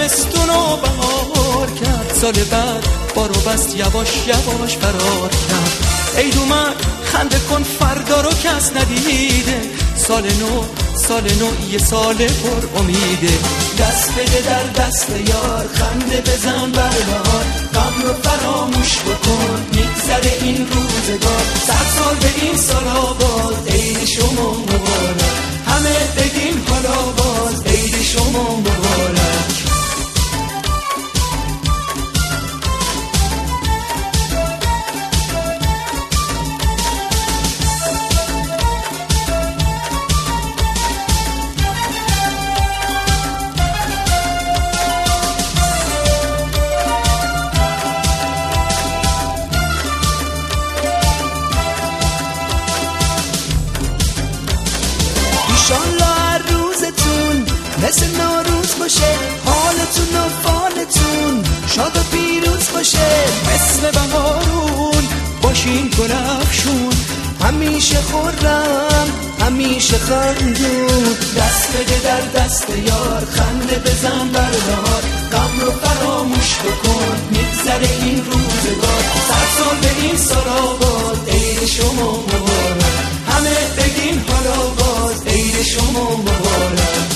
زمستونو بهار کرد، سال بعد بارو بست یواش یواش فرار کرد. عید اومد خنده کن فردا رو کس ندیده، سال نو یه سال پر امیده. دست بده در دست یار، خنده بزن بر بهار، غم رو فراموش بکن میگذره این روزگار. 100 سال به این سال آباد، عید شما مبارک، همه بگیم حالا باز عید شما مبارک. انشالله هر روزتون مثل نوروز باشه، حالتون و فالتون شاد و پیروز باشه. مثل بهارون باشین گل افشون، همیشه خرم همیشه خندون. دست بده در دست یار، خنده بزن بر بهار، غم رو فراموش بکن میگذره این روزگار. 100 سال به این سال آباد، عید شما مبارک، همه بگین حالا باز عید شما مبارک.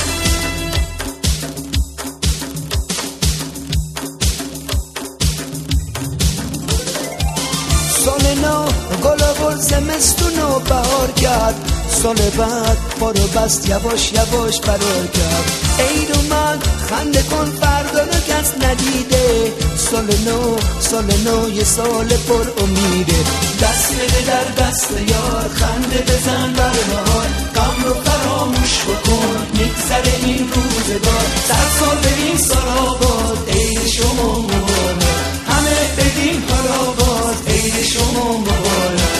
سال نو گل آورد زمستون و بهار کرد، سال بعد بارو بست یواش یواش فرار کرد. عید اومد خنده کن فردا رو کس ندیده، سال نو یه سال پر امیده. دست بده در دست یار، خنده بزن بر بهار، غم رو فراموش بکن میگذره این روزگار. 100 سال به این سال آباد، عید شما مبارک، همه بگیم حالا باز عید شما مبارک.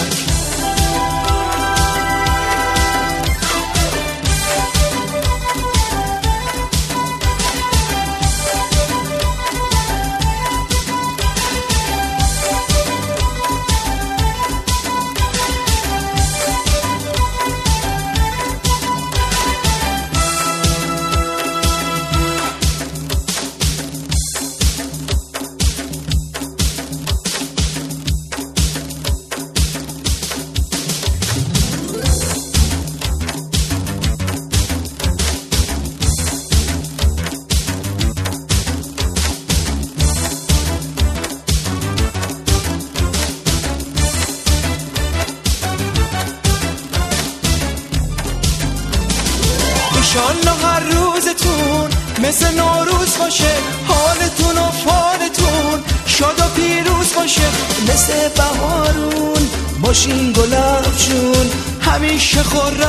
انشالله هر روزتون مثل نوروز باشه، حالتون و فالتون شاد و پیروز باشه. مثل بهارون باشین گل افشون، همیشه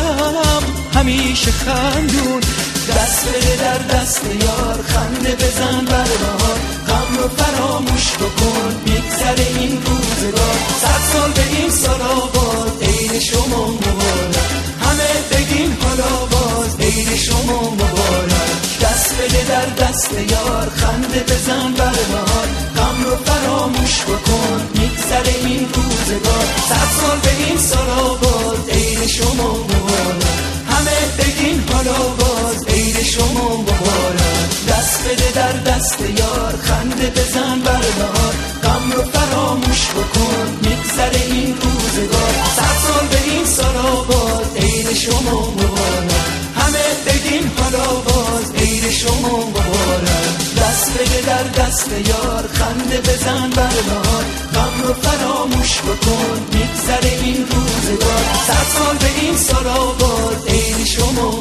خرم همیشه خندون. دست بده در دست یار، خنده بزن بر بهار، غم رو فراموش بکن میگذره این روزگار. 100 سال به این سال آباد، عید شما مبارک، همه بگیم حالا باز عید شما مبارک. دست بده در دست یار، خنده بزن بر بهار، غم رو فراموش بکن میگذره این روزگار. 100 سال به این سال آباد، عید شما مبارک، همه بگین حالا باز عید شما مبارک. دست بده در دست یار، خنده بزن بر بهار، غم رو فراموش بکن میگذره این روزگار. 100 سال به این سال آباد، عید شما مبارک، همه بگین حالا باز عید شما مبارک. دست بده در دست یار، خنده بزن بر بهار، غم رو فراموش بکن میگذره این روزگار. 100 سال به این سال آباد، عید شما